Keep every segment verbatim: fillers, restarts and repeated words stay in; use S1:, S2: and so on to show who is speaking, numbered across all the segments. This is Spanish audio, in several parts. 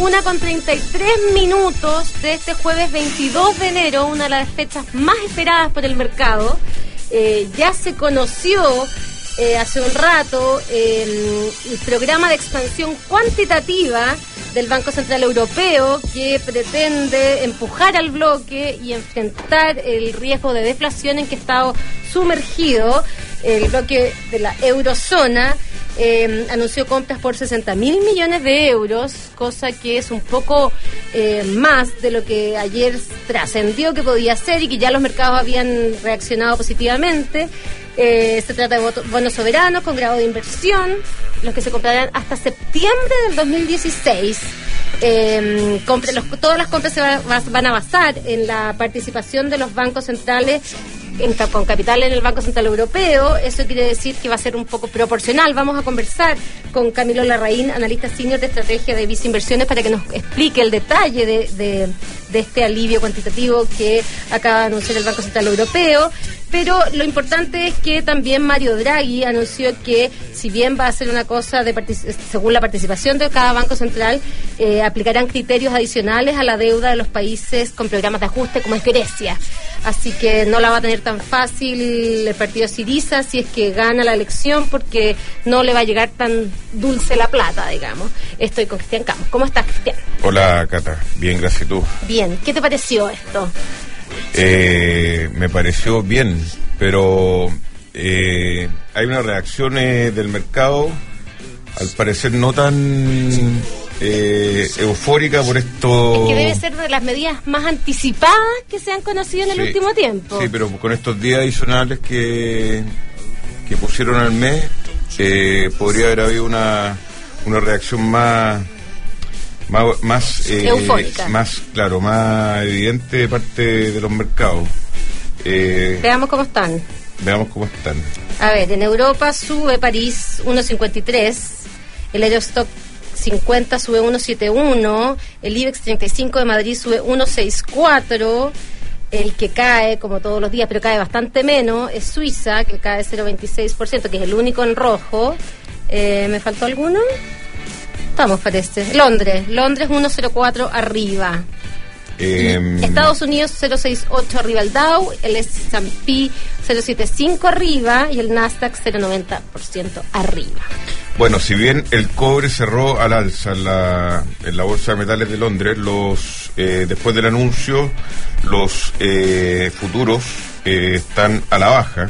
S1: una con treinta y tres minutos de este jueves veintidós de enero, una de las fechas más esperadas por el mercado. Eh, ya se conoció eh, hace un rato eh, el programa de expansión cuantitativa del Banco Central Europeo, que pretende empujar al bloque y enfrentar el riesgo de deflación en que ha estado sumergido el bloque de la eurozona. Eh, anunció compras por sesenta mil millones de euros, cosa que es un poco eh, más de lo que ayer trascendió que podía ser y que ya los mercados habían reaccionado positivamente. Eh, se trata de bonos soberanos con grado de inversión, los que se comprarán hasta septiembre del dos mil dieciséis. Eh, compre, los, todas las compras se va, va, van a basar en la participación de los bancos centrales en, con capital en el Banco Central Europeo. Eso quiere decir que va a ser un poco proporcional. Vamos a conversar con Camilo Larraín, analista senior de estrategia de Visa Inversiones, para que nos explique el detalle de, de, de este alivio cuantitativo que acaba de anunciar el Banco Central Europeo. Pero lo importante es que también Mario Draghi anunció que, si bien va a ser una cosa de partic- según la participación de cada banco central, eh, aplicarán criterios adicionales a la deuda de los países con programas de ajuste como es Grecia. Así que no la va a tener tan fácil el partido Syriza si es que gana la elección, porque no le va a llegar tan dulce la plata, digamos. Estoy con Cristian Campos. ¿Cómo estás, Cristian?
S2: Hola, Cata. Bien, gracias. ¿Y tú?
S1: Bien. ¿Qué te pareció esto?
S2: Eh, me pareció bien, pero eh, hay una reacción eh, del mercado, al parecer no tan eh, eufórica por esto.
S1: Es que debe ser de las medidas más anticipadas que se han conocido en el
S2: sí,
S1: último tiempo.
S2: Sí, pero con estos días adicionales que, que pusieron al mes, eh, podría haber habido una, una reacción más... Más, más, eh,
S1: eufórica.
S2: Más, claro, más evidente de parte de los mercados. Eh,
S1: Veamos cómo están.
S2: Veamos cómo están.
S1: A ver, en Europa sube París uno coma cincuenta y tres, el Eurostock cincuenta sube uno coma setenta y uno, el IBEX treinta y cinco de Madrid sube uno coma sesenta y cuatro, el que cae, como todos los días, pero cae bastante menos, es Suiza, que cae cero coma veintiséis por ciento, que es el único en rojo. Eh, ¿Me faltó alguno? Estamos, parece. Londres, Londres uno coma cero cuatro arriba. Eh, Estados Unidos cero coma sesenta y ocho arriba el Dow, el ese and pe cero coma setenta y cinco arriba y el Nasdaq cero coma noventa por ciento arriba.
S2: Bueno, si bien el cobre cerró al alza en la, en la Bolsa de Metales de Londres, los eh, después del anuncio, los eh, futuros eh, están a la baja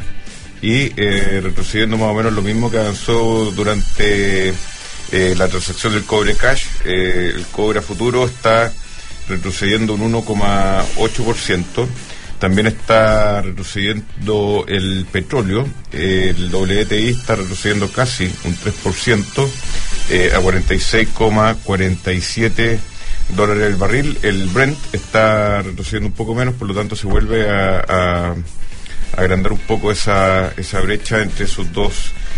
S2: y eh, retrocediendo más o menos lo mismo que avanzó durante... Eh, la transacción del cobre cash. Eh, el cobre a futuro está retrocediendo un uno coma ocho por ciento. También está retrocediendo el petróleo. Eh, el doble T I está retrocediendo casi un tres por ciento, eh, a cuarenta y seis coma cuarenta y siete dólares el barril. El Brent está retrocediendo un poco menos, por lo tanto se vuelve a, a, a agrandar un poco esa, esa brecha entre esos dos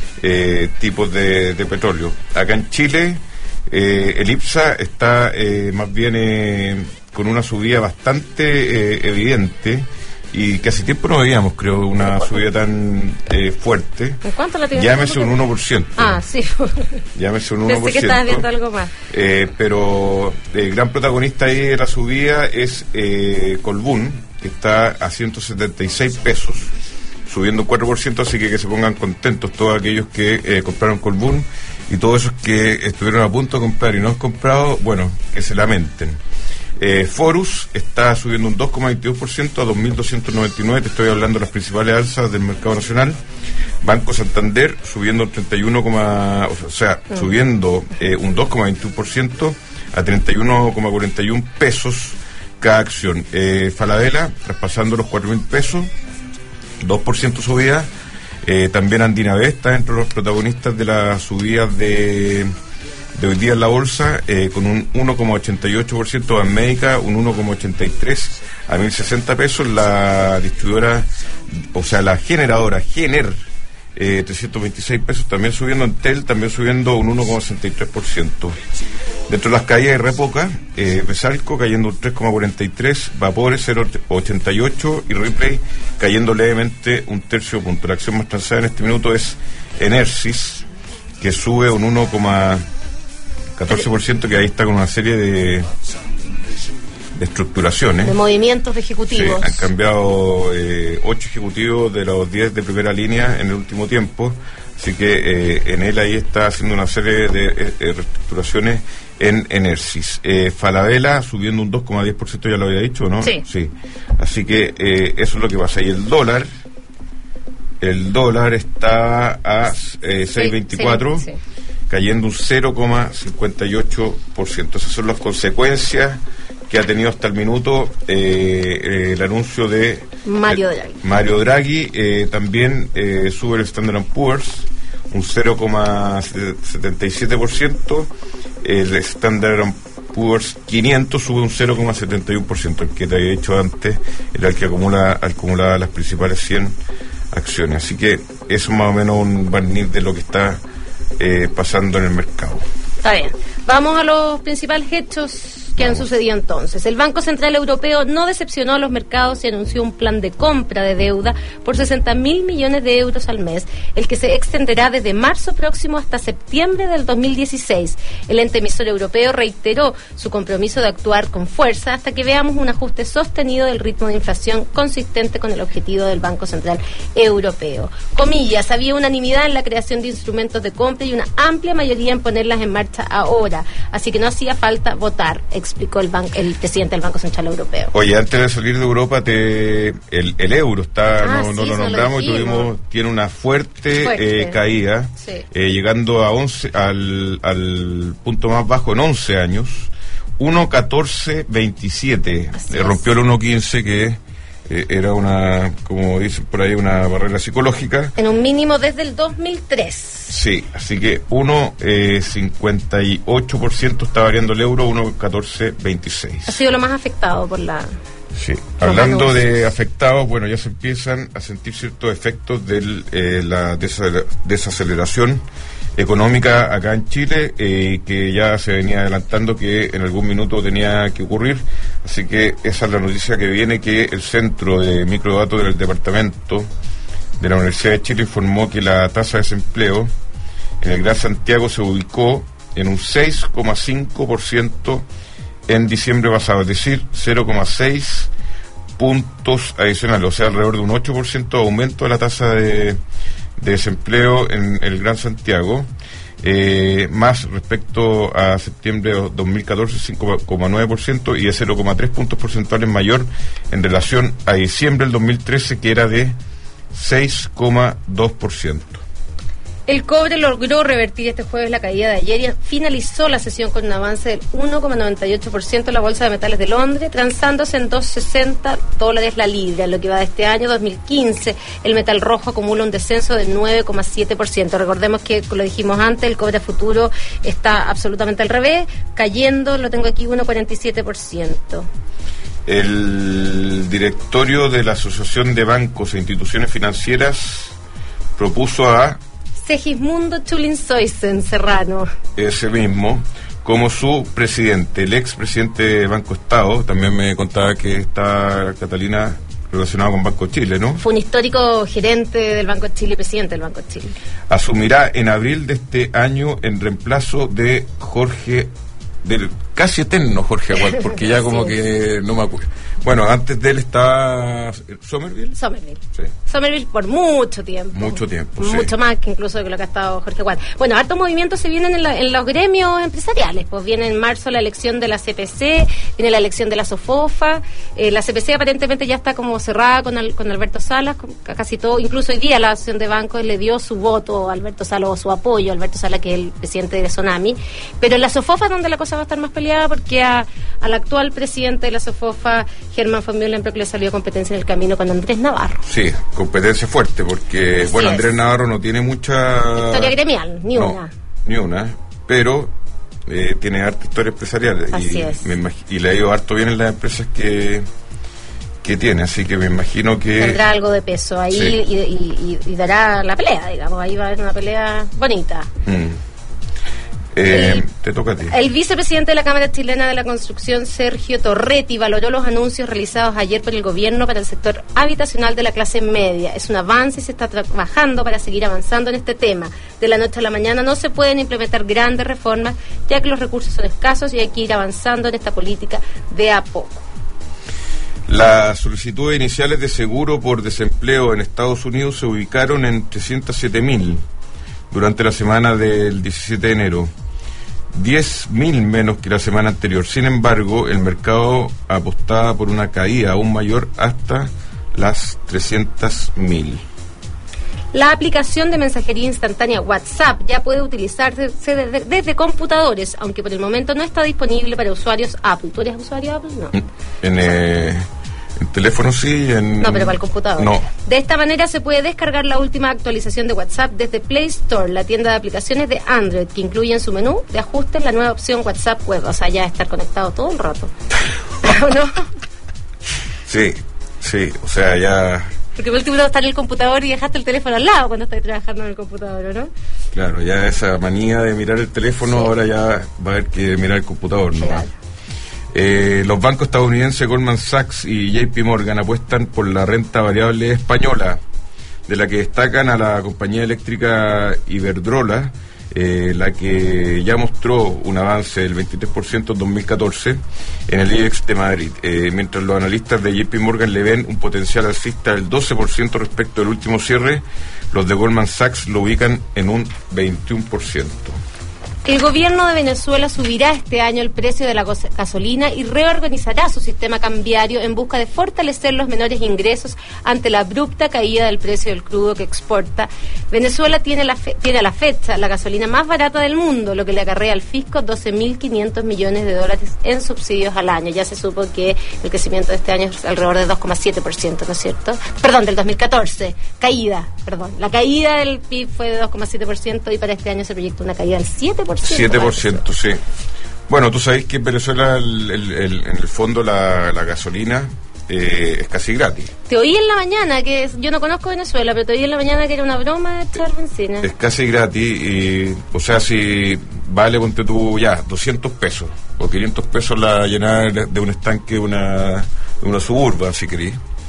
S2: Eh, tipos de, de petróleo. Acá en Chile eh, el IPSA está eh, más bien eh, con una subida bastante eh, evidente y que hace tiempo no veíamos, creo, una subida tan eh, fuerte.
S1: ¿En cuánto la tienes?
S2: Llámese un uno por ciento.
S1: Ah, sí.
S2: Llámese un uno por ciento.
S1: Pensé que estabas viendo algo más.
S2: Eh, pero el gran protagonista ahí de la subida es eh, Colbún, que está a ciento setenta y seis pesos, subiendo cuatro por ciento, así que que se pongan contentos todos aquellos que eh, compraron Colbún y todos esos que estuvieron a punto de comprar y no han comprado, bueno, que se lamenten. Eh, Forus está subiendo un dos coma veintidós por ciento a dos mil doscientos noventa y nueve, te estoy hablando de las principales alzas del mercado nacional. Banco Santander subiendo un treinta y uno, o sea, uh-huh. subiendo eh, un dos coma veintiuno por ciento a treinta y uno coma cuarenta y uno pesos cada acción. Eh, Falabella traspasando los cuatro mil pesos, dos por ciento subida. Eh, también Andina B está entre los protagonistas de las subidas de, de hoy día en la bolsa, eh, con un uno coma ochenta y ocho por ciento. Banmédica un uno coma ochenta y tres a mil sesenta pesos. La distribuidora, o sea, la generadora Gener, eh, trescientos veintiséis pesos, también subiendo. Entel también subiendo un uno coma sesenta y tres por ciento. Dentro de las caídas hay re poca, eh, Besalco cayendo un tres coma cuarenta y tres, Vapores cero coma ochenta y ocho y Ripley cayendo levemente un tercio punto. La acción más transada en este minuto es Enersys, que sube un uno coma catorce por ciento, que ahí está con una serie de, de estructuraciones.
S1: De movimientos de ejecutivos.
S2: Sí, han cambiado eh, ocho ejecutivos de los diez de primera línea en el último tiempo. Así que eh, en él ahí está haciendo una serie de eh, reestructuraciones en Enersys. Eh, Falabella subiendo un dos coma diez por ciento, ya lo había dicho, ¿no?
S1: Sí.
S2: Sí. Así que eh, eso es lo que pasa. Y el dólar, el dólar está a eh, seis coma veinticuatro, sí, sí, cayendo un cero coma cincuenta y ocho por ciento. Esas son las consecuencias que ha tenido hasta el minuto eh, eh, el anuncio de
S1: Mario Draghi.
S2: Eh, Mario Draghi eh, también eh, sube el Standard and Poor's un cero coma setenta y siete por ciento, el Standard and Poor's quinientos sube un cero coma setenta y uno por ciento, el que te había dicho antes era el que acumula, acumula las principales cien acciones. Así que eso es más o menos un barniz de lo que está eh, pasando en el mercado.
S1: Está bien. Vamos a los principales hechos que han sucedido entonces. El Banco Central Europeo no decepcionó a los mercados y anunció un plan de compra de deuda por sesenta mil millones de euros al mes, el que se extenderá desde marzo próximo hasta septiembre del dos mil dieciséis. El ente emisor europeo reiteró su compromiso de actuar con fuerza hasta que veamos un ajuste sostenido del ritmo de inflación consistente con el objetivo del Banco Central Europeo. Comillas, había unanimidad en la creación de instrumentos de compra y una amplia mayoría en ponerlas en marcha ahora, así que no hacía falta votar, explicó el, ban- el presidente del Banco Central Europeo.
S2: Oye, antes de salir de Europa, te, el, el euro está, ah, no, sí, no lo nombramos, lo y tuvimos, tiene una fuerte, fuerte. Eh, caída, sí. eh, llegando a once, al, al punto más bajo en once años, uno catorce veintisiete, eh, rompió el uno quince, que eh, era una, como dicen por ahí, una barrera psicológica.
S1: En un mínimo desde el dos mil tres.
S2: Sí, así que uno cincuenta y ocho por ciento está variando el euro, uno catorce veintiséis.
S1: Ha sido lo más afectado por la...
S2: Sí, hablando de afectados, bueno, ya se empiezan a sentir ciertos efectos de eh, la desaceleración económica acá en Chile, eh, que ya se venía adelantando que en algún minuto tenía que ocurrir. Así que esa es la noticia que viene, que el Centro de Microdatos del Departamento de la Universidad de Chile informó que la tasa de desempleo en el Gran Santiago se ubicó en un seis coma cinco por ciento en diciembre pasado, es decir, cero coma seis puntos adicionales, o sea, alrededor de un ocho por ciento de aumento de la tasa de, de desempleo en el Gran Santiago, eh, más respecto a septiembre de dos mil catorce, cinco coma nueve por ciento, y es cero coma tres puntos porcentuales mayor en relación a diciembre del dos mil trece, que era de seis coma dos por ciento.
S1: El cobre logró revertir este jueves la caída de ayer y finalizó la sesión con un avance del uno coma noventa y ocho por ciento en la Bolsa de Metales de Londres, transándose en doscientos sesenta dólares la libra. En lo que va de este año, dos mil quince, el metal rojo acumula un descenso del nueve coma siete por ciento. Recordemos que, como lo dijimos antes, el cobre futuro está absolutamente al revés, cayendo, lo tengo aquí, uno coma cuarenta y siete por ciento.
S2: El directorio de la Asociación de Bancos e Instituciones Financieras propuso a
S1: Segismundo Chulinsoisen Serrano,
S2: ese mismo, como su presidente. El ex presidente de Banco Estado, también me contaba que está Catalina relacionado con Banco Chile, ¿no?
S1: Fue un histórico gerente del Banco de Chile y presidente del Banco de Chile.
S2: Asumirá en abril de este año en reemplazo de Jorge, del casi eterno Jorge Aguad, porque ya como sí. que no me acuerdo. Bueno, antes de él estaba Somerville.
S1: Somerville.
S2: Sí.
S1: Somerville por mucho tiempo.
S2: Mucho tiempo,
S1: Mucho
S2: sí.
S1: más que incluso de lo que ha estado Jorge Aguad. Bueno, hartos movimientos se vienen en, la, en los gremios empresariales. Pues viene en marzo la elección de la C P C, viene la elección de la SOFOFA. Eh, la C P C aparentemente ya está como cerrada con, al, con Alberto Salas, con casi todo. Incluso hoy día la Asociación de Bancos le dio su voto a Alberto Salas, o su apoyo a Alberto Salas, que es el presidente de Sonami. Pero en la SOFOFA es donde la cosa va a estar más peleada, porque a, al actual presidente de la SOFOFA, Germán von Muhlenberg, le salió competencia en el camino con Andrés Navarro.
S2: Sí, competencia fuerte, porque
S1: Así
S2: bueno,
S1: es.
S2: Andrés Navarro no tiene mucha
S1: historia gremial, ni
S2: no,
S1: una.
S2: Ni una, pero eh, tiene harta historia empresarial.
S1: Así
S2: y,
S1: es.
S2: me imag- y le ha ido harto bien en las empresas que, que tiene, así que me imagino que
S1: tendrá algo de peso ahí,
S2: sí.
S1: y, y, y, y dará la pelea, digamos, ahí va a haber una pelea bonita.
S2: Mm. Eh,
S1: el,
S2: te toca a ti.
S1: El vicepresidente de la Cámara Chilena de la Construcción, Sergio Torretti, valoró los anuncios realizados ayer por el gobierno para el sector habitacional de la clase media. Es un avance y se está trabajando para seguir avanzando en este tema. De la noche a la mañana no se pueden implementar grandes reformas, ya que los recursos son escasos y hay que ir avanzando en esta política de a poco.
S2: Las solicitudes iniciales de seguro por desempleo en Estados Unidos se ubicaron en trescientos siete mil durante la semana del diecisiete de enero, diez mil menos que la semana anterior. Sin embargo, el mercado apostaba por una caída aún mayor hasta las trescientos mil.
S1: La aplicación de mensajería instantánea WhatsApp ya puede utilizarse desde, desde computadores, aunque por el momento no está disponible para usuarios Apple. ¿Tú eres usuario Apple? No.
S2: En, eh, en teléfono sí, en...
S1: No, pero para el computador.
S2: No.
S1: De esta manera se puede descargar la última actualización de WhatsApp desde Play Store, la tienda de aplicaciones de Android, que incluye en su menú de ajustes la nueva opción WhatsApp Web. O sea, ya estar conectado todo el rato. ¿O no?
S2: Sí, sí, o sea, ya...
S1: Porque por último está en el computador y dejaste el teléfono al lado cuando estás trabajando en el computador, ¿no?
S2: Claro, ya esa manía de mirar el teléfono, sí. Ahora ya va a haber que mirar el computador, ¿no? Claro. Eh, los bancos estadounidenses Goldman Sachs y J P Morgan apuestan por la renta variable española, de la que destacan a la compañía eléctrica Iberdrola, eh, la que ya mostró un avance del veintitrés por ciento en dos mil catorce en el I B E X de Madrid, eh, mientras los analistas de J P Morgan le ven un potencial alcista del doce por ciento respecto del último cierre. Los de Goldman Sachs lo ubican en un veintiuno por ciento.
S1: El gobierno de Venezuela subirá este año el precio de la gasolina y reorganizará su sistema cambiario en busca de fortalecer los menores ingresos ante la abrupta caída del precio del crudo que exporta. Venezuela tiene, la fe, tiene a la fecha la gasolina más barata del mundo, lo que le acarrea al fisco doce mil quinientos millones de dólares en subsidios al año. Ya se supo que el crecimiento de este año es alrededor de dos coma siete por ciento, ¿no es cierto? Perdón, del dos mil catorce. Caída, perdón. La caída del P I B fue de dos coma siete por ciento y para este año se proyecta una caída del siete por ciento.
S2: siete por ciento, sí. Bueno, tú sabes que en Venezuela el, el, el, en el fondo la, la gasolina eh, es casi gratis.
S1: Te oí en la mañana, que es, yo no conozco Venezuela, pero te oí en la mañana que era una broma de echar benzina.
S2: Es casi gratis, y, o sea, si vale, ponte tú ya, doscientos pesos o quinientos pesos la llenada de un estanque de una, de una suburba, si querís.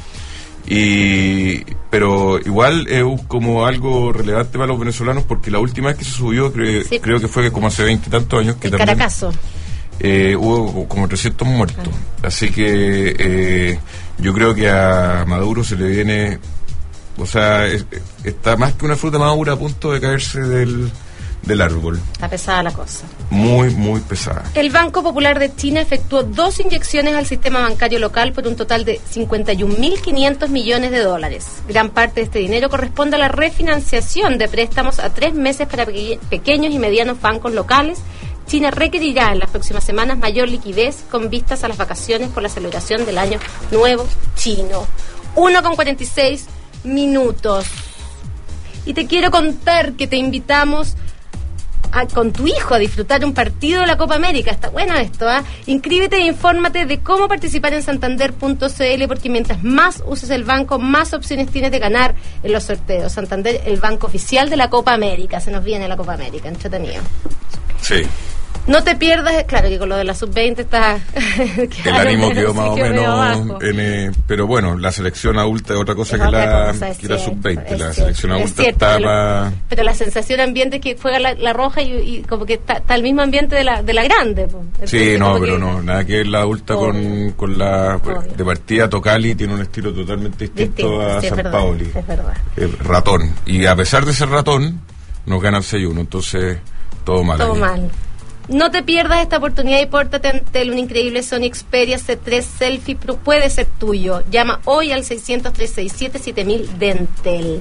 S2: Y pero igual es como algo relevante para los venezolanos, porque la última vez que se subió cre, sí. creo que fue como hace veinte y tantos años que
S1: el
S2: también
S1: Caracazo.
S2: Eh, hubo como trescientos muertos, ah. Así que eh, yo creo que a Maduro se le viene, o sea, es, está más que una fruta madura a punto de caerse del del árbol.
S1: Está pesada la cosa.
S2: Muy, muy pesada.
S1: El Banco Popular de China efectuó dos inyecciones al sistema bancario local por un total de cincuenta y un mil quinientos millones de dólares. Gran parte de este dinero corresponde a la refinanciación de préstamos a tres meses para peque- pequeños y medianos bancos locales. China requerirá en las próximas semanas mayor liquidez con vistas a las vacaciones por la celebración del Año Nuevo Chino. uno con cuarenta y seis minutos. Y te quiero contar que te invitamos A, con tu hijo a disfrutar un partido de la Copa América. Está bueno esto, ¿ah? ¿eh? Inscríbete e infórmate de cómo participar en santander punto c l, porque mientras más uses el banco, más opciones tienes de ganar en los sorteos. Santander, el banco oficial de la Copa América. Se nos viene la Copa América, entretenido.
S2: Sí.
S1: No te pierdas, claro que con lo de la sub veinte está...
S2: el ánimo quedó más o menos... En, eh, pero bueno, la selección adulta es otra cosa es que, otra la, cosa, que la sub veinte. La selección adulta cierto, está más...
S1: Pero la sensación ambiente es que juega la, la roja y, y como que está, está el mismo ambiente de la, de la grande. Pues.
S2: Sí, no, pero que, no, nada que ver la adulta con, con la... Obvio. De partida, Tocali tiene un estilo totalmente distinto, distinto a sí, San Paoli.
S1: Es verdad.
S2: Eh, ratón. Y a pesar de ser ratón, nos ganan seis uno, entonces todo mal.
S1: Todo
S2: ahí.
S1: mal. No te pierdas esta oportunidad y pórtate ante un increíble Sony Xperia C tres Selfie Pro. Puede ser tuyo. Llama hoy al seiscientos, trescientos sesenta y siete, siete mil de Entel.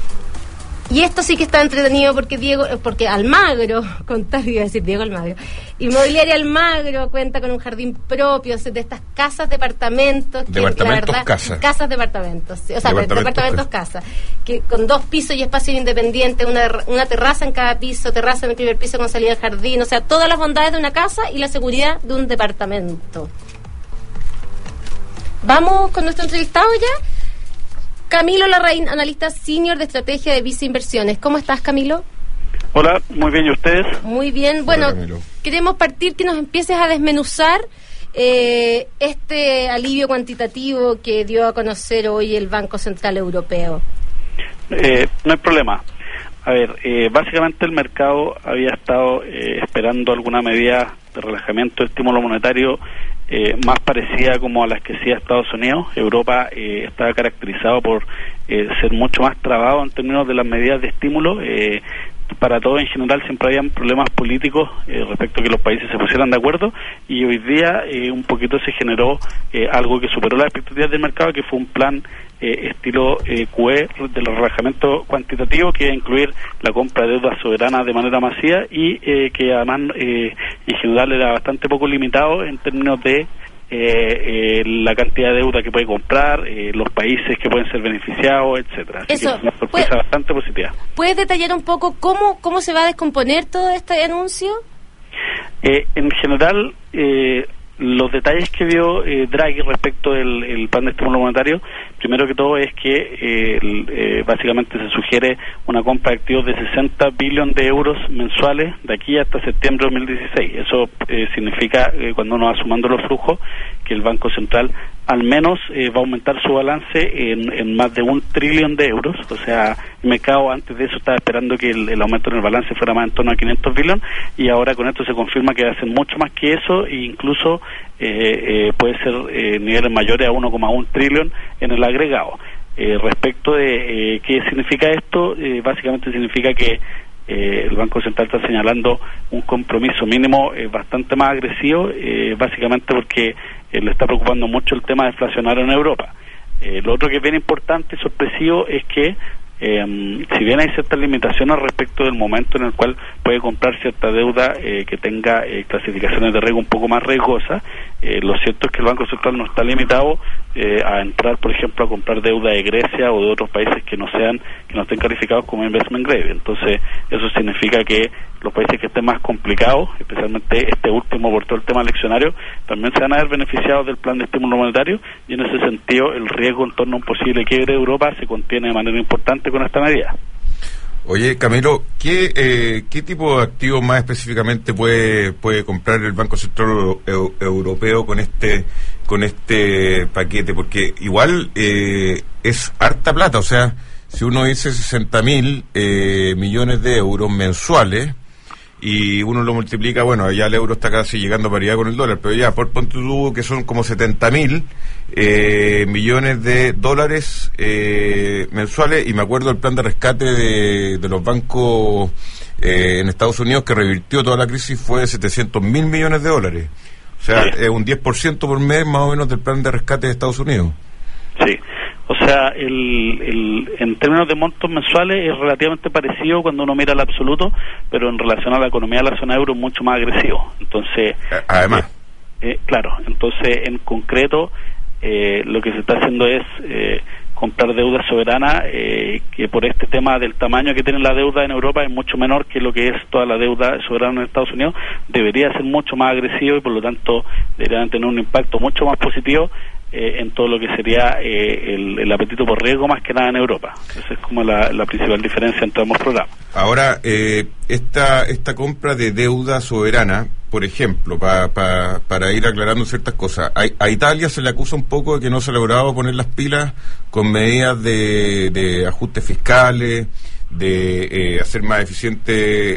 S1: Y esto sí que está entretenido porque Diego, porque Almagro, contar, iba a decir Diego Almagro, Inmobiliaria Almagro cuenta con un jardín propio de estas casas departamentos, que
S2: departamentos
S1: la verdad,
S2: casa.
S1: casas departamentos, sí, o sea,
S2: departamentos,
S1: departamentos casa, que con dos pisos y espacios independientes, una, una terraza en cada piso, terraza en el primer piso con salida al jardín, o sea, todas las bondades de una casa y la seguridad de un departamento. Vamos con nuestro entrevistado ya. Camilo Larraín, analista senior de estrategia de Visa Inversiones. ¿Cómo estás, Camilo?
S3: Hola, muy bien, ¿y ustedes?
S1: Muy bien, bueno, Hola, queremos partir que nos empieces a desmenuzar eh, este alivio cuantitativo que dio a conocer hoy el Banco Central Europeo.
S3: Eh, no hay problema. A ver, eh, básicamente el mercado había estado eh, esperando alguna medida de relajamiento de estímulo monetario eh, más parecida como a las que hacía Estados Unidos. Europa eh, estaba caracterizado por eh, ser mucho más trabado en términos de las medidas de estímulo. Eh, para todo en general siempre habían problemas políticos eh, respecto a que los países se pusieran de acuerdo, y hoy día eh, un poquito se generó eh, algo que superó las expectativas del mercado, que fue un plan eh, estilo eh, Q E del relajamiento cuantitativo, que iba a incluir la compra de deuda soberana de manera masiva y eh, que además eh, en general era bastante poco limitado en términos de Eh, eh, la cantidad de deuda que puede comprar, eh, los países que pueden ser beneficiados, etcétera. Así
S1: Eso,
S3: que es una sorpresa
S1: ¿puede,
S3: bastante positiva.
S1: ¿Puedes detallar un poco cómo cómo se va a descomponer todo este anuncio?
S3: Eh, en general, eh, los detalles que dio eh, Draghi respecto del el plan de estímulo monetario, primero que todo es que eh, el, eh, básicamente se sugiere una compra de activos de sesenta billones de euros mensuales de aquí hasta septiembre de dos mil dieciséis. Eso eh, significa, eh, cuando uno va sumando los flujos, que el Banco Central al menos eh, va a aumentar su balance en, en más de un trillón de euros. O sea, el mercado antes de eso estaba esperando que el, el aumento en el balance fuera más en torno a quinientos billones, y ahora con esto se confirma que va a ser mucho más que eso, e incluso eh, eh, puede ser eh, niveles mayores a uno coma uno trillón en el agregado. Eh, respecto de eh, qué significa esto, eh, básicamente significa que Eh, el Banco Central está señalando un compromiso mínimo eh, bastante más agresivo, eh, básicamente porque eh, le está preocupando mucho el tema deflacionario en Europa. Eh, lo otro que es bien importante y sorpresivo es que Eh, si bien hay ciertas limitaciones respecto del momento en el cual puede comprar cierta deuda eh, que tenga eh, clasificaciones de riesgo un poco más riesgosas, eh, lo cierto es que el Banco Central no está limitado eh, a entrar, por ejemplo, a comprar deuda de Grecia o de otros países que no sean, que no estén calificados como investment grade. Entonces, eso significa que los países que estén más complicados, especialmente este último por todo el tema eleccionario, también se van a ver beneficiados del plan de estímulo monetario, y en ese sentido el riesgo en torno a un posible quiebre de Europa se contiene de manera importante con esta medida.
S2: Oye, Camilo, ¿qué eh, qué tipo de activos más específicamente puede puede comprar el Banco Central Euro- Europeo con este con este paquete? Porque igual eh, es harta plata, o sea, si uno dice sesenta mil eh, millones de euros mensuales y uno lo multiplica, bueno, ya el euro está casi llegando a paridad con el dólar, pero ya por ponte tú que son como setenta mil eh, millones de dólares eh, mensuales. Y me acuerdo del plan de rescate de, de los bancos eh, en Estados Unidos, que revirtió toda la crisis, fue de setecientos mil millones de dólares. O sea, es sí. un diez por ciento por mes más o menos del plan de rescate de Estados Unidos.
S3: Sí. O sea, el, el, en términos de montos mensuales es relativamente parecido cuando uno mira el absoluto, pero en relación a la economía de la zona euro es mucho más agresivo. Entonces,
S2: además,
S3: eh, eh, claro, entonces en concreto eh, lo que se está haciendo es eh, comprar deuda soberana, eh, que por este tema del tamaño que tiene la deuda en Europa es mucho menor que lo que es toda la deuda soberana en Estados Unidos. Debería ser mucho más agresivo y por lo tanto deberían tener un impacto mucho más positivo Eh, en todo lo que sería eh, el, el apetito por riesgo, más que nada en Europa. Esa es como la, la principal diferencia entre ambos programas.
S2: Ahora, eh, esta esta compra de deuda soberana, por ejemplo, pa, pa, para ir aclarando ciertas cosas, a, a Italia se le acusa un poco de que no se ha logrado poner las pilas con medidas de, de ajustes fiscales, de eh, hacer más eficiente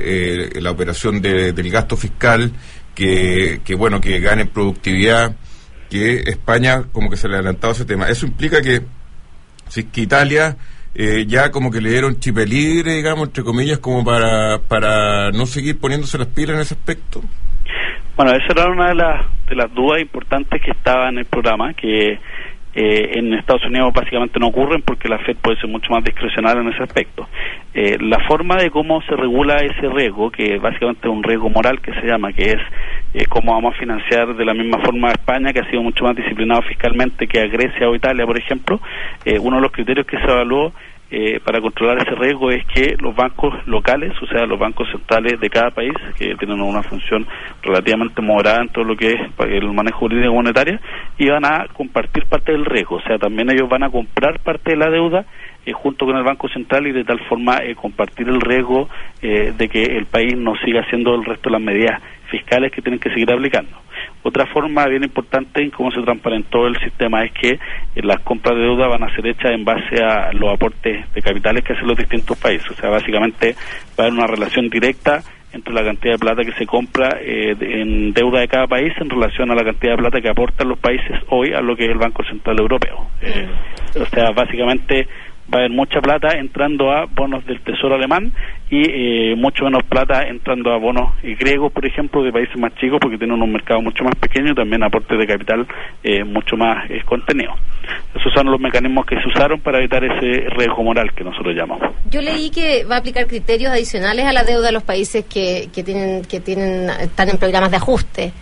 S2: eh, la operación de, del gasto fiscal, que, que bueno, que gane productividad, que España como que se le ha adelantado ese tema. Eso implica que si es que Italia eh, ya como que le dieron chip libre, digamos, entre comillas, como para para no seguir poniéndose las pilas en ese aspecto.
S3: Bueno, esa era una de las de las dudas importantes que estaba en el programa, que eh, en Estados Unidos básicamente no ocurren porque la Fed puede ser mucho más discrecional en ese aspecto. Eh, la forma de cómo se regula ese riesgo, que básicamente es un riesgo moral que se llama, que es eh, cómo vamos a financiar de la misma forma a España, que ha sido mucho más disciplinado fiscalmente que a Grecia o Italia, por ejemplo. Eh, uno de los criterios que se evaluó eh, para controlar ese riesgo es que los bancos locales, o sea, los bancos centrales de cada país, que tienen una función relativamente moderada en todo lo que es el manejo jurídico monetario, iban a compartir parte del riesgo. O sea, también ellos van a comprar parte de la deuda eh, junto con el Banco Central y de tal forma eh, compartir el riesgo eh, de que el país no siga haciendo el resto de las medidas fiscales que tienen que seguir aplicando. Otra forma bien importante en cómo se transparentó el sistema es que eh, las compras de deuda van a ser hechas en base a los aportes de capitales que hacen los distintos países. O sea, básicamente va a haber una relación directa entre la cantidad de plata que se compra eh, de, en deuda de cada país en relación a la cantidad de plata que aportan los países hoy a lo que es el Banco Central Europeo. Eh, o sea, básicamente va a haber mucha plata entrando a bonos del Tesoro alemán y eh, mucho menos plata entrando a bonos eh, griegos, por ejemplo, de países más chicos, porque tienen un mercado mucho más pequeño y también aportes de capital eh, mucho más eh, contenido. Esos son los mecanismos que se usaron para evitar ese riesgo moral que nosotros llamamos.
S1: Yo leí que va a aplicar criterios adicionales a la deuda de los países que, que tienen que tienen están en programas de ajuste.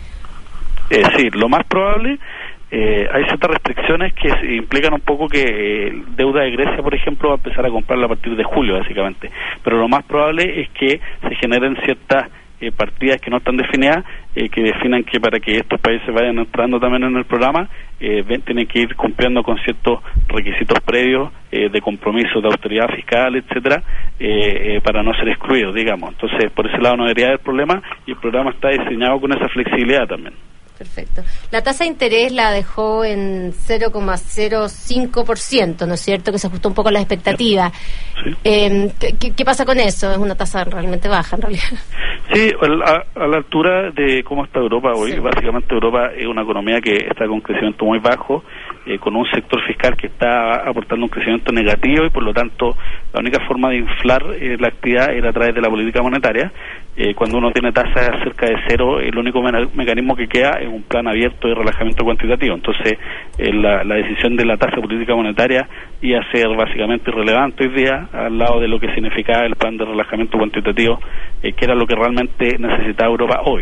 S3: Eh, sí, lo más probable. Eh, hay ciertas restricciones que implican un poco que eh, deuda de Grecia, por ejemplo, va a empezar a comprarla a partir de julio, básicamente. Pero lo más probable es que se generen ciertas eh, partidas que no están definidas, eh, que definan que para que estos países vayan entrando también en el programa, eh, ven, tienen que ir cumpliendo con ciertos requisitos previos eh, de compromiso de autoridad fiscal, etcétera, eh, eh, para no ser excluidos, digamos. Entonces, por ese lado no debería haber problema y el programa está diseñado con esa flexibilidad también.
S1: Perfecto. La tasa de interés la dejó en cero coma cero cinco por ciento, ¿no es cierto? Que se ajustó un poco a las expectativas. Sí. Eh, ¿qué, ¿Qué pasa con eso? Es una tasa realmente baja, en realidad.
S3: Sí, a, a la altura de cómo está Europa hoy, sí. Básicamente Europa es una economía que está con crecimiento muy bajo, eh, con un sector fiscal que está aportando un crecimiento negativo y por lo tanto la única forma de inflar eh, la actividad era a través de la política monetaria. Eh, cuando uno tiene tasas cerca de cero, el único me- mecanismo que queda es un plan abierto de relajamiento cuantitativo. Entonces, eh, la, la decisión de la tasa política monetaria iba a ser básicamente irrelevante hoy día al lado de lo que significaba el plan de relajamiento cuantitativo, eh, que era lo que realmente necesitaba Europa hoy.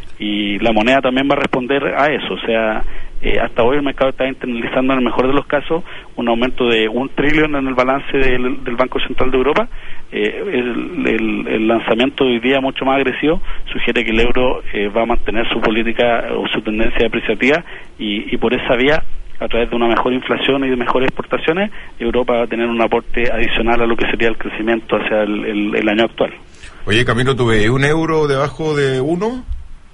S3: Y la moneda también va a responder a eso, o sea, eh, hasta hoy el mercado está internalizando en el mejor de los casos un aumento de un trillón en el balance del, del Banco Central de Europa. Eh, el, el, el lanzamiento de hoy día mucho más agresivo sugiere que el euro eh, va a mantener su política o su tendencia depreciativa y, y por esa vía, a través de una mejor inflación y de mejores exportaciones, Europa va a tener un aporte adicional a lo que sería el crecimiento hacia el, el, el año actual.
S2: Oye, Camilo, ¿tuve un euro debajo de uno?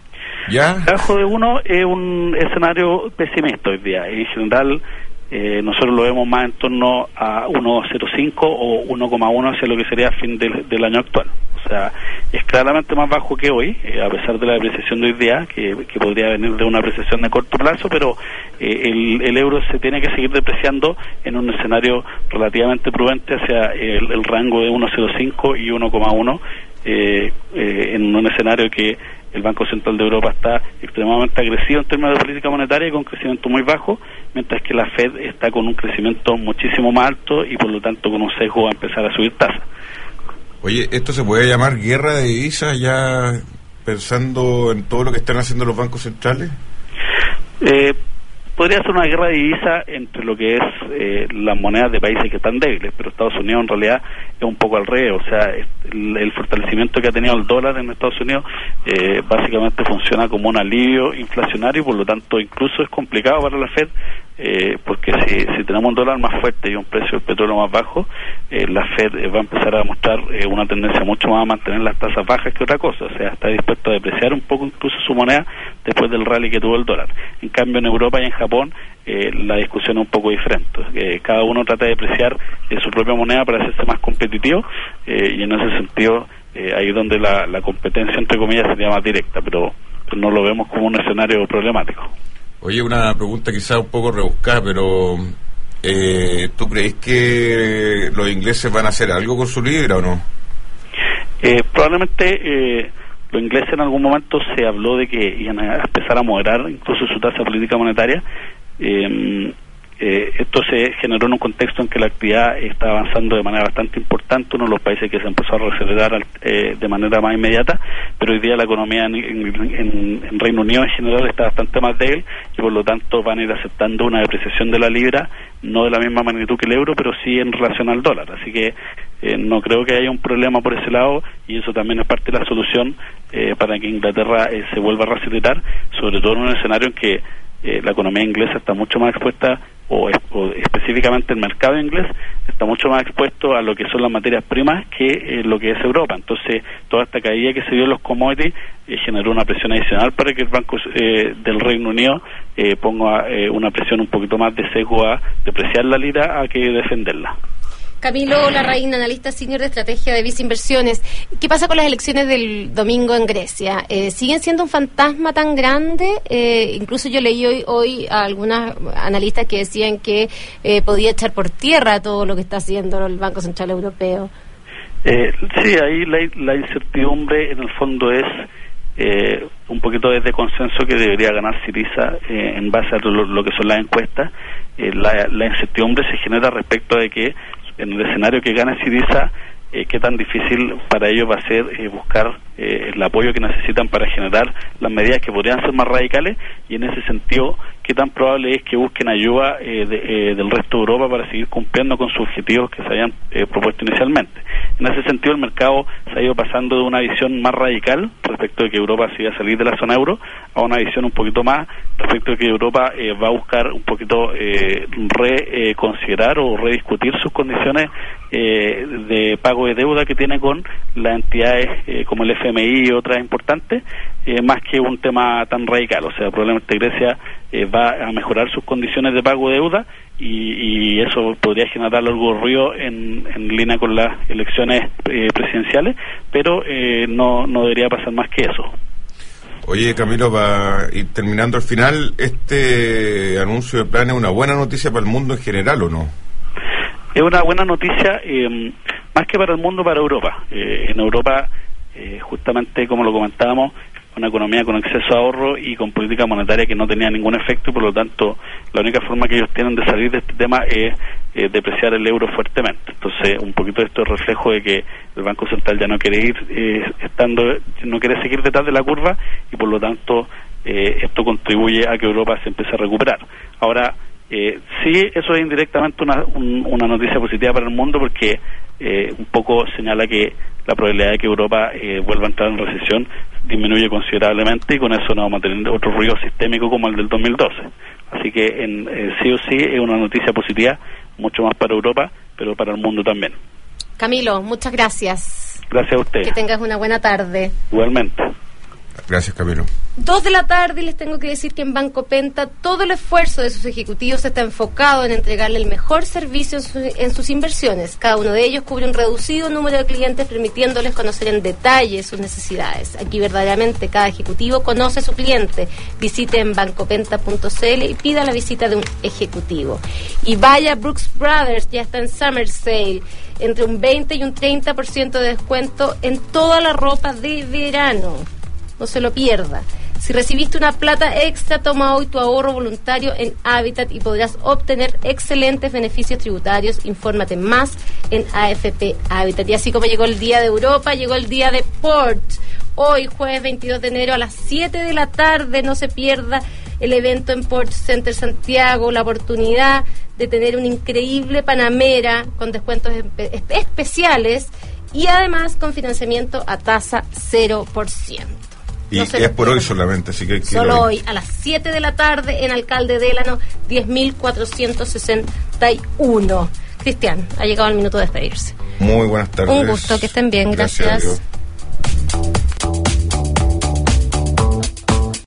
S2: ¿Ya?
S3: Debajo de uno es un escenario pesimista hoy día. En general, eh, nosotros lo vemos más en torno a uno coma cero cinco o uno coma uno hacia lo que sería fin del, del año actual. O sea, es claramente más bajo que hoy, eh, a pesar de la depreciación de hoy día, que, que podría venir de una apreciación de corto plazo, pero eh, el, el euro se tiene que seguir depreciando en un escenario relativamente prudente hacia el, el rango de uno coma cero cinco y uno coma uno, eh, eh, en un escenario que el Banco Central de Europa está extremadamente agresivo en términos de política monetaria y con crecimiento muy bajo, mientras que la Fed está con un crecimiento muchísimo más alto y por lo tanto con un sesgo a empezar a subir tasas.
S2: Oye, ¿esto se puede llamar guerra de divisas ya pensando en todo lo que están haciendo los bancos centrales?
S3: Eh, podría ser una guerra de divisas entre lo que es eh, las monedas de países que están débiles, pero Estados Unidos en realidad es un poco al revés, o sea, el, el fortalecimiento que ha tenido el dólar en Estados Unidos eh, básicamente funciona como un alivio inflacionario, por lo tanto incluso es complicado para la Fed, eh, porque si, si tenemos un dólar más fuerte y un precio del petróleo más bajo, eh, la Fed eh, va a empezar a mostrar eh, una tendencia mucho más a mantener las tasas bajas que otra cosa, o sea, está dispuesto a depreciar un poco incluso su moneda después del rally que tuvo el dólar. En cambio, en Europa y en Japón eh, la discusión es un poco diferente. Eh, cada uno trata de depreciar eh, su propia moneda para hacerse más competitivo eh, y en ese sentido eh, ahí es donde la, la competencia, entre comillas, sería más directa, pero, pero no lo vemos como un escenario problemático.
S2: Oye, una pregunta quizá un poco rebuscada, pero eh, ¿tú crees que los ingleses van a hacer algo con su libra o no?
S3: Eh, probablemente eh, los ingleses en algún momento se habló de que iban a empezar a moderar incluso su tasa política monetaria. Eh, eh, esto se generó en un contexto en que la actividad está avanzando de manera bastante importante, uno de los países que se empezó a acelerar eh, de manera más inmediata, pero hoy día la economía en, en, en Reino Unido en general está bastante más débil y por lo tanto van a ir aceptando una depreciación de la libra, no de la misma magnitud que el euro, pero sí en relación al dólar, así que eh, no creo que haya un problema por ese lado y eso también es parte de la solución eh, para que Inglaterra eh, se vuelva a resetear, sobre todo en un escenario en que eh, la economía inglesa está mucho más expuesta, o, o específicamente el mercado inglés está mucho más expuesto a lo que son las materias primas que eh, lo que es Europa. Entonces, toda esta caída que se dio en los commodities eh, generó una presión adicional para que el Banco eh, del Reino Unido eh, ponga eh, una presión un poquito más de sesgo a depreciar la lira a que defenderla.
S1: Camilo Larraín, analista senior de estrategia de Visa Inversiones. ¿Qué pasa con las elecciones del domingo en Grecia? Eh, ¿Siguen siendo un fantasma tan grande? Eh, incluso yo leí hoy, hoy a algunos analistas que decían que eh, podía echar por tierra todo lo que está haciendo el Banco Central Europeo.
S3: Eh, sí, ahí la, la incertidumbre en el fondo es eh, un poquito desde consenso que debería ganar Syriza eh, en base a lo, lo que son las encuestas. Eh, la, la incertidumbre se genera respecto de que en el escenario que gane Syriza, eh, qué tan difícil para ellos va a ser eh, buscar eh, el apoyo que necesitan para generar las medidas que podrían ser más radicales, y en ese sentido, qué tan probable es que busquen ayuda eh, de, eh, del resto de Europa para seguir cumpliendo con sus objetivos que se habían eh, propuesto inicialmente. En ese sentido, el mercado se ha ido pasando de una visión más radical respecto de que Europa se iba a salir de la zona euro a una visión un poquito más respecto de que Europa eh, va a buscar un poquito eh, reconsiderar eh, o rediscutir sus condiciones eh, de pago de deuda que tiene con las entidades eh, como el F M I y otras importantes, eh, más que un tema tan radical. O sea, probablemente Grecia eh, va a mejorar sus condiciones de pago de deuda y, y eso podría generar algo de ruido en, en línea con las elecciones eh, presidenciales, pero eh, no, no debería pasar más que eso.
S2: Oye, Camilo, para ir terminando al final, ¿este anuncio de plan es una buena noticia para el mundo en general o no?
S3: Es una buena noticia, eh, más que para el mundo, para Europa. Eh, en Europa, eh, justamente como lo comentábamos, una economía con exceso de ahorro y con política monetaria que no tenía ningún efecto, y por lo tanto la única forma que ellos tienen de salir de este tema es eh, depreciar el euro fuertemente. Entonces, un poquito esto es reflejo de que el Banco Central ya no quiere ir eh, estando, no quiere seguir detrás de la curva, y por lo tanto eh, esto contribuye a que Europa se empiece a recuperar. Ahora, eh, sí, eso es indirectamente una, un, una noticia positiva para el mundo, porque eh, un poco señala que la probabilidad de que Europa eh, vuelva a entrar en recesión disminuye considerablemente, y con eso no vamos a tener otro ruido sistémico como el del dos mil doce. Así que en, eh, sí o sí es una noticia positiva, mucho más para Europa, pero para el mundo también.
S1: Camilo, muchas gracias.
S3: Gracias a usted.
S1: Que tengas una buena tarde.
S3: Igualmente.
S2: Gracias, Camilo.
S1: Dos de la tarde, y les tengo que decir que en Banco Penta todo el esfuerzo de sus ejecutivos está enfocado en entregarle el mejor servicio en, su, en sus inversiones. Cada uno de ellos cubre un reducido número de clientes, permitiéndoles conocer en detalle sus necesidades. Aquí verdaderamente cada ejecutivo conoce a su cliente. Visite en bancopenta punto c l y pida la visita de un ejecutivo. Y vaya, Brooks Brothers ya está en Summer Sale, entre un veinte y un treinta por ciento de descuento en toda la ropa de verano. No se lo pierda. Si recibiste una plata extra, toma hoy tu ahorro voluntario en Habitat y podrás obtener excelentes beneficios tributarios. Infórmate más en A F P Habitat. Y así como llegó el día de Europa, llegó el día de Port. Hoy, jueves veintidós de enero, a las siete de la tarde, no se pierda el evento en Port Center Santiago, la oportunidad de tener una increíble Panamera con descuentos espe- especiales y además con financiamiento a tasa cero por ciento.
S2: Y
S1: no
S2: es por hoy solamente, así que...
S1: Solo hoy, a las siete de la tarde, en Alcalde Délano, diez mil cuatrocientos sesenta y uno. Cristian, ha llegado el minuto de despedirse.
S2: Muy buenas tardes.
S1: Un gusto, que estén bien, gracias.
S2: Gracias.